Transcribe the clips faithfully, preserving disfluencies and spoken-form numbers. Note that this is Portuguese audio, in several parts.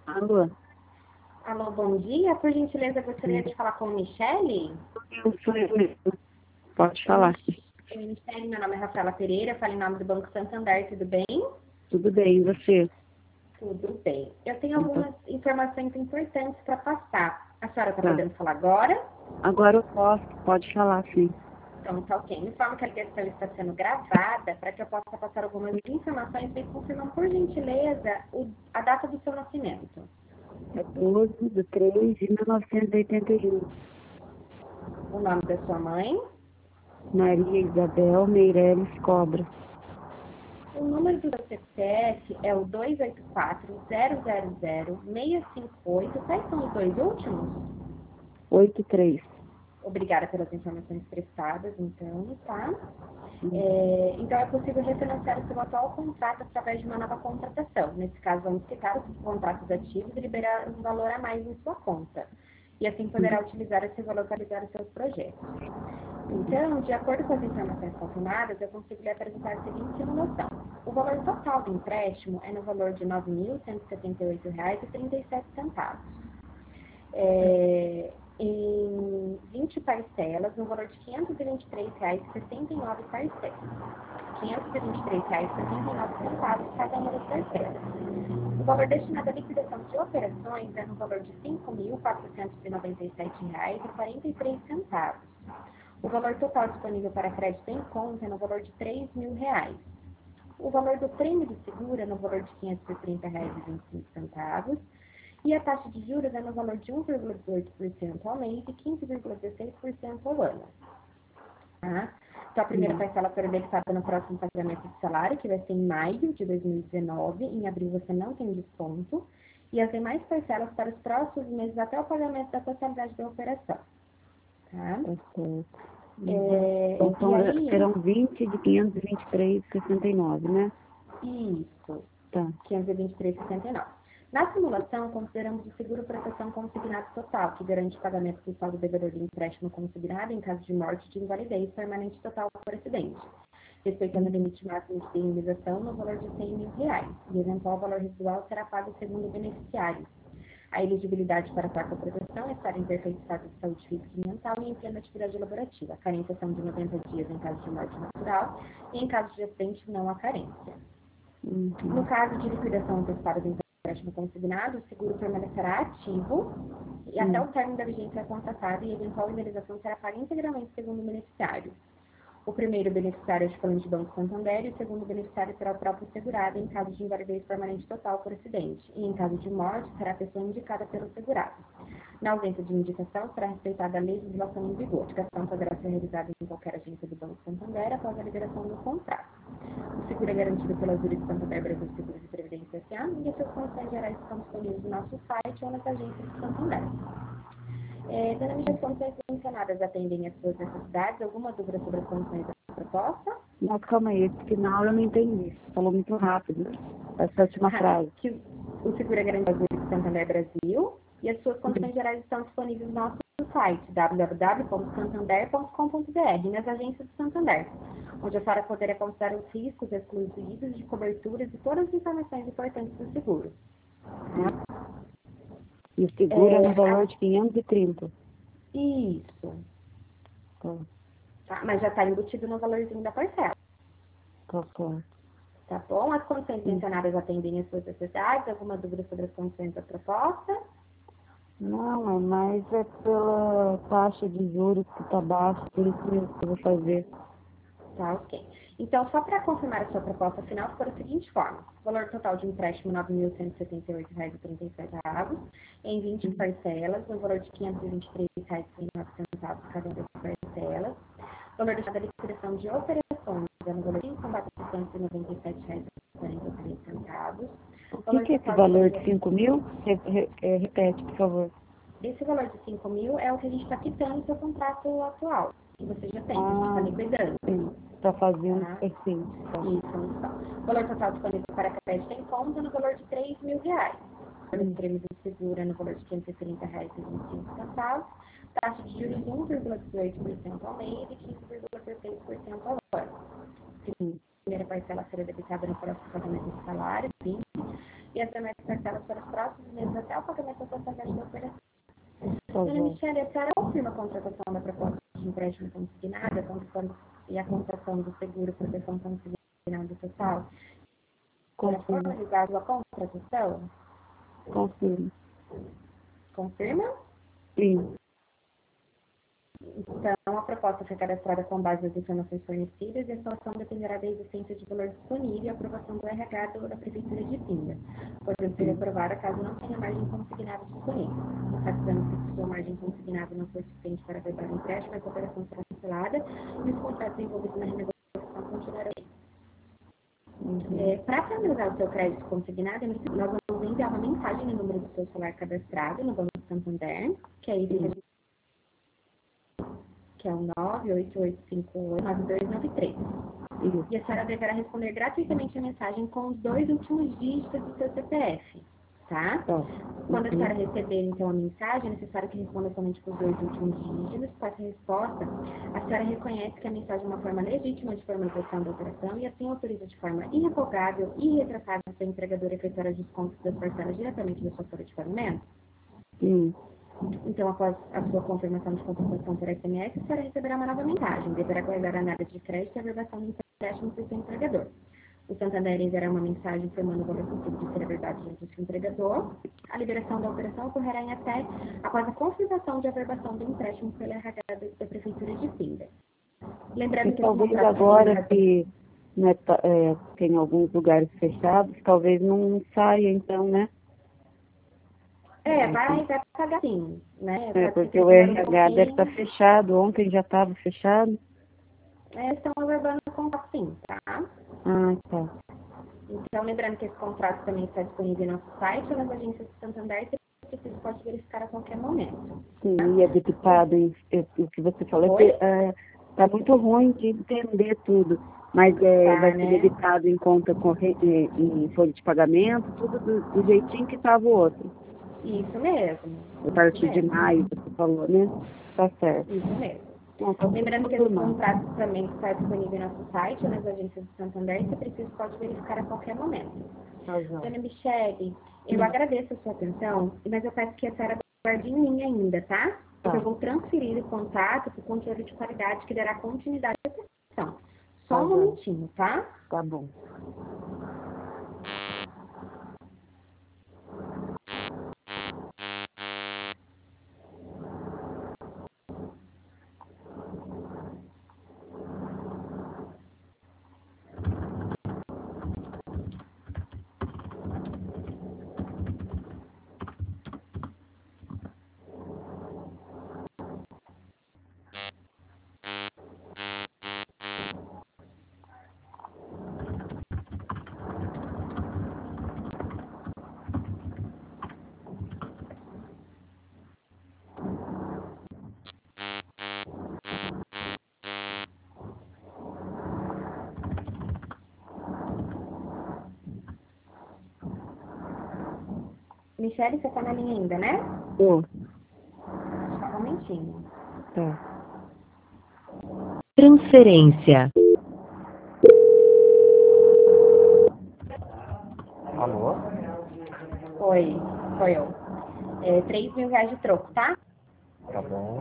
Alô? Alô, bom dia. Por gentileza, gostaria de falar com a Michele? Eu sou eu mesmo. Pode Oi, falar. Oi, Michele. Meu nome é Rafaela Pereira. Falo em nome do Banco Santander. Tudo bem? Tudo bem, e você? Tudo bem. Eu tenho Então, algumas informações importantes para passar. A senhora está tá. podendo falar agora? Agora eu posso, pode falar, sim. Então, tá ok. Me informa que a ligação está sendo gravada para que eu possa passar algumas informações e confirmar, por gentileza, o- a data do seu nascimento. É doze de três de mil novecentos e oitenta e um. O nome da sua mãe. Maria Isabel Meireles Cobra. O número do seu C P F é o dois oito quatro, zero zero zero, seis cinco oito. Quais são os dois últimos? oito três. Obrigada pelas informações prestadas, então, tá? Hum. É, então, é possível refinanciar o seu atual contrato através de uma nova contratação. Nesse caso, vamos quitar os contratos ativos e liberar um valor a mais em sua conta. E assim poderá utilizar esse valor para realizar os seus projetos. Então, de acordo com as informações confirmadas, eu consigo lhe apresentar a seguinte simulação. O valor total do empréstimo é no valor de nove mil cento e setenta e oito reais e trinta e sete centavos. É, em vinte parcelas, no valor de quinhentos e vinte e três reais e sessenta e nove parcelas. quinhentos e vinte e três reais e sessenta e nove centavos cada uma das parcelas. O valor destinado à liquidação de operações é no valor de cinco mil quatrocentos e noventa e sete reais e quarenta e três centavos. O valor total disponível para crédito em conta é no valor de três mil reais. O valor do prêmio de seguro é no valor de quinhentos e trinta reais e vinte e cinco centavos. E a taxa de juros é no valor de um vírgula dezoito por cento ao mês e quinze vírgula dezesseis por cento ao ano. Tá? Então, a primeira parcela será indexada no próximo pagamento de salário, que vai ser em maio de dois mil e dezenove. Em abril você não tem desconto. E as demais parcelas para os próximos meses até o pagamento da totalidade da operação. Tá? Tá certo. É, Então, e são, aí, serão vinte de quinhentos e vinte e três e sessenta e nove, né? isso, Tá. quinhentos e vinte e três vírgula sessenta e nove. Na simulação, consideramos o seguro proteção consignado total, que garante o pagamento do saldo devedor do empréstimo consignado em caso de morte ou de invalidez permanente total por acidente, respeitando o limite máximo de indenização no valor de cem mil reais. E o eventual valor residual será pago segundo o beneficiário. A elegibilidade para a quarta proteção é estar em perfeito estado de saúde física e mental e em plena atividade laborativa. A carência são de noventa dias em caso de morte natural e em caso de acidente não há carência. Uhum. No caso de liquidação antecipada do empréstimo consignado, o seguro permanecerá ativo e até Hum. o término da vigência contratada e a eventual indenização será paga integralmente segundo o beneficiário. O primeiro beneficiário é o escolhido de Banco Santander e o segundo beneficiário será o próprio segurado em caso de invalidez permanente total por acidente. E em caso de morte, será a pessoa indicada pelo segurado. Na ausência de indicação, será respeitada a legislação em vigor. A indicação poderá ser realizada em qualquer agência do Banco Santander após a liberação do contrato. O seguro é garantido pela Zurich Santander Brasil Seguros e Previdência S A e as suas condições gerais estão disponíveis no nosso site ou nas agências do Santander. É, dona Michele, as condições mencionadas atendem às suas necessidades? Alguma dúvida sobre as condições da proposta? Não, calma aí, esse final eu não entendi. Você falou muito rápido. Essa última frase. Que o seguro é garantido pela Santander Brasil e as suas condições gerais estão disponíveis no nosso site w w w ponto santander ponto com ponto b r e nas agências do Santander, onde a senhora poderá consultar os riscos exclusivos de coberturas e todas as informações importantes do seguro. E o seguro é, É, no valor de quinhentos e trinta. Isso. Tá, Tá? Mas já está embutido no valorzinho da parcela. tá certo. Tá bom? As condições mencionadas atendem às suas necessidades? Alguma dúvida sobre as condições da proposta? Não, é mais é pela taxa de juros que está baixa, por isso mesmo que eu vou fazer. Tá, ok. Então, só para confirmar a sua proposta final, ficou da seguinte forma. Valor total de empréstimo, nove mil cento e setenta e oito reais e trinta e sete centavos, em vinte parcelas, no valor de quinhentos e vinte e três reais e trinta e nove centavos cada uma das parcelas. Valor da liquidação de operações é no valor de cinco mil quatrocentos e noventa e sete reais e quarenta e três centavos. O que, que é esse valor de cinco mil? Re, re, é, repete, por favor. Esse valor de cinco mil é o que a gente está quitando do seu contrato atual, que você já tem, que a gente está Ah, liquidando. sim. Está fazendo, Tá? sim. Tá. Isso, então. Valor total disponível para crédito em conta no valor de três mil reais. O prêmio do seguro é no valor de quinhentos e trinta reais e vinte e cinco centavos. Taxa de juros um vírgula dezoito por cento ao mês e quinze vírgula dezesseis por cento ao ano. A primeira parcela será debitada no próximo pagamento de salário, sim. e as demais parcelas para os próximos meses até o pagamento da totalidade da operação. Tá Dona joia. Michele, a senhora confirma a contratação da proposta de empréstimo consignada conforme- e a contratação do seguro proteção consignada total? Para Confirmo. formalizar a sua contratação? Confirmo. Confirma? Sim. Então, a proposta foi cadastrada com base nas informações fornecidas e a sua ação dependerá da existência de valor disponível e aprovação do R H do- da Prefeitura de Pinda, podendo ser aprovada caso não tenha margem consignada disponível. No caso que sua margem consignada não for suficiente para averbar o empréstimo, essa operação será cancelada e os contratos envolvidos na renegociação continuarão. Uhum. É, para finalizar o seu crédito consignado, nós vamos enviar uma mensagem no número do seu celular cadastrado no Banco Santander, que é esse que a gente que é o nove oito oito cinco oito nove dois nove três. Isso. E a senhora deverá responder gratuitamente a mensagem com os dois últimos dígitos do seu C P F, tá? Tá. Quando a Uhum. senhora receber, então, a mensagem, é necessário que responda somente com os dois últimos dígitos. Com essa resposta, a senhora reconhece que a mensagem é uma forma legítima de formalização da operação e assim autoriza de forma irrevogável e irretratável a empregadora a efetuar os descontos das parcelas diretamente da sua folha de pagamento. Sim. Então, após a sua confirmação de contratação por S M S, a senhora receberá uma nova mensagem. Deverá guardar a análise de crédito e a averbação do empréstimo do seu empregador. O Santander enviará uma mensagem informando o valor possível de ser averbado junto ao seu empregador. A liberação da operação ocorrerá em até após a confirmação de averbação do empréstimo pela R H da Prefeitura de Pinda. Lembrando E que esse talvez contrato agora que né, tá, é, tem alguns lugares fechados, talvez não saia então, né? é, vai, vai pagar sim, né? É, Pode ser porque que o demore um R H deve estar pouquinho. fechado, ontem já estava fechado. É, estão averbando o contrato sim, tá? Ah, tá. Então, lembrando que esse contrato também está disponível em nosso site ou nas agências do Santander, e você pode verificar a qualquer momento. Sim, e é deputado, em- é, o que você falou, Oi? está muito ruim de entender tudo, mas é, Tá, vai ser né? debitado em conta corrente, em folha de pagamento, tudo do, do jeitinho que estava o outro. Isso mesmo. A Isso partir de mesmo. maio, você falou, né? Tá certo. Isso mesmo. Não, tá Lembrando que esse tudo mal. contrato também está disponível em nosso site ou nas agências do Santander, e se preciso pode verificar a qualquer momento. Tá joia. Dona Michele, eu Hum. agradeço a sua atenção, mas eu peço que a senhora guarde em linha ainda, tá? Porque Tá. eu vou transferir o contato para o controle de qualidade que dará continuidade à sessão. Só Tá um joia. momentinho, tá? Tá bom. Michele, você tá na linha ainda, né? Tô. Só um momentinho. Tá. Transferência. Alô? Oi, foi eu. É, três mil reais de troco, tá? Tá bom.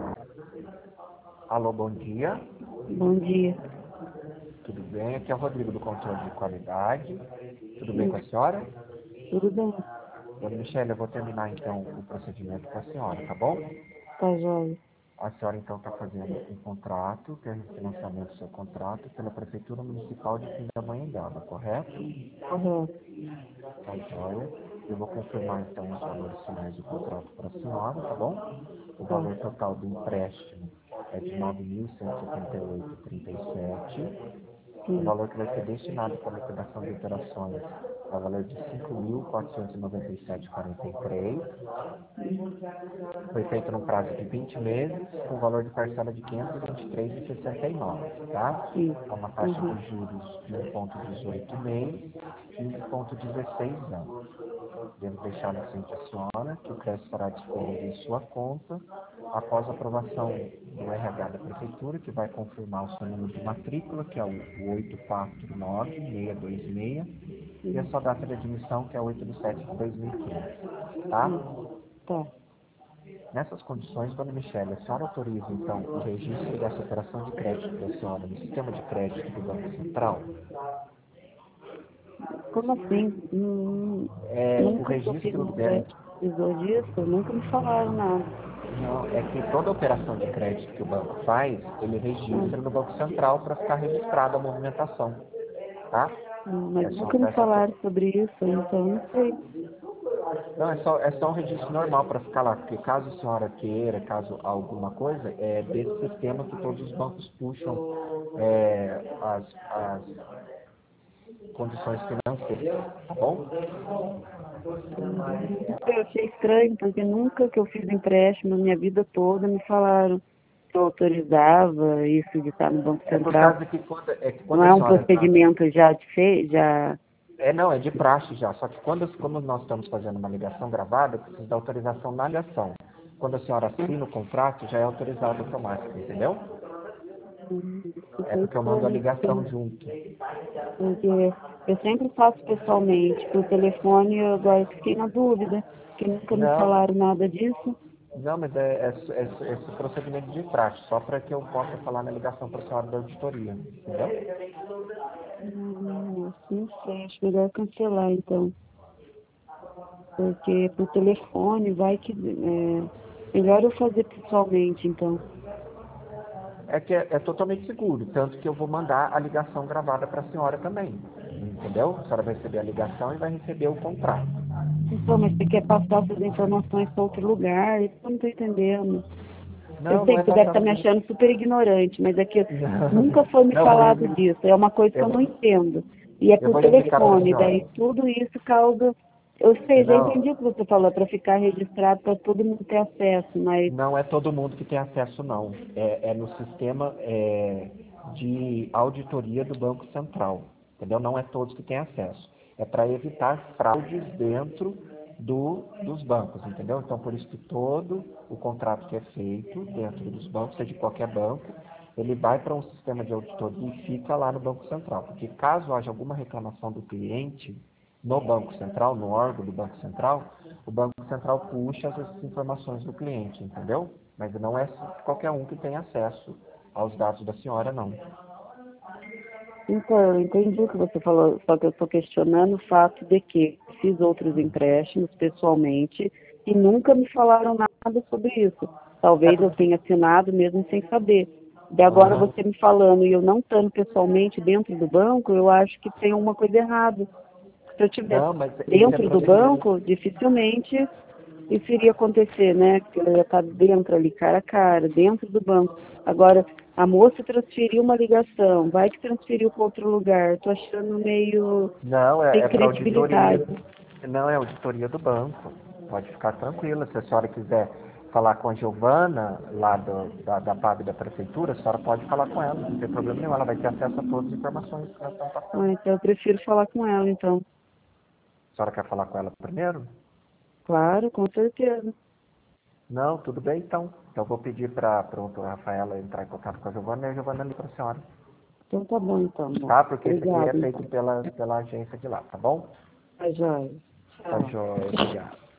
Alô, bom dia. Bom dia. Tudo bem? Aqui é o Rodrigo do Controle de Qualidade. Tudo bem com a Hum. senhora? Tudo bem. Dona Michele, eu vou terminar então o procedimento com a senhora, tá bom? Tá joia. A senhora então está fazendo um contrato, que é o refinanciamento do seu contrato, pela Prefeitura Municipal de Pindamonhangaba, correto? Correto. Tá joia. Eu vou confirmar então os valores finais do contrato para a senhora, tá bom? O Tá. valor total do empréstimo é de nove mil cento e setenta e oito vírgula trinta e sete. O Sim. valor que vai ser destinado para a liquidação de operações é o valor de cinco mil quatrocentos e noventa e sete vírgula quarenta e três. Foi feito no prazo de vinte meses, com valor de parcela de quinhentos e vinte e três vírgula sessenta e nove, tá? Sim. É uma taxa Uhum. de juros de um vírgula dezoito meses e um vírgula dezesseis anos. Devo deixar na frente a senhora que o crédito será disponível em sua conta após a aprovação do R H da Prefeitura, que vai confirmar o seu número de matrícula, que é o oito quatro nove seis dois seis, e a sua data de admissão, que é oito de setembro de dois mil e quinze. Tá? Tá. Nessas condições, dona Michele, a senhora autoriza, então, o registro dessa operação de crédito da senhora no sistema de crédito do Banco Central? Como assim? Hum, É, o nunca que eu fiz registro um dela... crédito precisou disso, nunca me falaram nada. Não, é que toda operação de crédito que o banco faz, ele registra no Banco Central para ficar registrada a movimentação, tá? Hum, Mas É só nunca me para essa falaram sobre isso, então não sei. Não, é só, é só um registro normal para ficar lá, porque caso a senhora queira, caso alguma coisa, é desse sistema que todos os bancos puxam é, as, as condições financeiras, tá bom? Eu achei estranho, porque nunca que eu fiz empréstimo na minha vida toda me falaram que eu autorizava isso de estar no Banco É por Central. causa que quando, é que Não quando a é um senhora está... procedimento já de fe... já É, não, é de praxe já, só que quando, como nós estamos fazendo uma ligação gravada, precisa da autorização na ligação. Quando a senhora assina o contrato, já é autorizado automático, entendeu? hum, É ficou porque eu mando a estranho, ligação porque, junto. porque eu sempre faço pessoalmente, por telefone eu agora fiquei na dúvida, que nunca me Não, falaram nada disso. Não, mas é, é, é- esse procedimento de praxe, só para que eu possa falar na ligação para a senhora da auditoria, entendeu? Hum, não sei, acho melhor cancelar então. Porque por telefone vai que. É, melhor eu fazer pessoalmente, então. É que é, é totalmente seguro, tanto que eu vou mandar a ligação gravada para a senhora também, entendeu? A senhora vai receber a ligação e vai receber o contrato. Então, mas você quer passar essas informações para outro lugar? Isso eu não estou entendendo. Eu Não, não sei é que você deve passar... estar me achando super ignorante, mas é que nunca foi me Não, não falado eu, disso. É uma coisa que eu eu, não entendo. E é eu por vou explicar para a telefone, daí senhora. tudo isso causa. Eu sei, já Não, entendi o que você falou, para ficar registrado para todo mundo ter acesso, mas. não é todo mundo que tem acesso, não. É, é no sistema é, de auditoria do Banco Central, entendeu? Não é todos que têm acesso. É para evitar fraudes dentro do, dos bancos, entendeu? Então, por isso que todo o contrato que é feito dentro dos bancos, seja de qualquer banco, ele vai para um sistema de auditoria e fica lá no Banco Central. Porque caso haja alguma reclamação do cliente no Banco Central, no órgão do Banco Central, o Banco Central puxa essas informações do cliente, entendeu? Mas não é qualquer um que tem acesso aos dados da senhora, não. Então, eu entendi o que você falou, só que eu estou questionando o fato de que fiz outros empréstimos pessoalmente e nunca me falaram nada sobre isso. É Talvez eu porque... tenha assinado mesmo sem saber. De agora Aham. você me falando e eu não estando pessoalmente dentro do banco, eu acho que tem uma coisa errada. Se eu tivesse Não, mas isso é dentro do procedimento. banco, dificilmente isso iria acontecer, né? Porque eu ia estar dentro ali, cara a cara, dentro do banco. Agora, a moça transferiu uma ligação, vai que transferiu para outro lugar. Estou achando meio Não, é, sem é para auditoria. credibilidade. Não, é auditoria do banco. Pode ficar tranquila. Se a senhora quiser falar com a Giovana, lá do, da, da P A B da Prefeitura, a senhora pode falar com ela, não tem problema nenhum. Ela vai ter acesso a todas as informações que nós estamos Ah, passando. então eu prefiro falar com ela, então. A senhora quer falar com ela primeiro? Claro, com certeza. Não, tudo bem então. Então eu vou pedir para a Rafaela entrar em contato com a Giovana e a Giovana liga para a senhora. Então tá bom, então, Tá? moça. Porque isso aqui é Obrigada, feito então. pela, pela agência de lá, tá bom? Tá joia. Tá Tchau. joia, obrigado.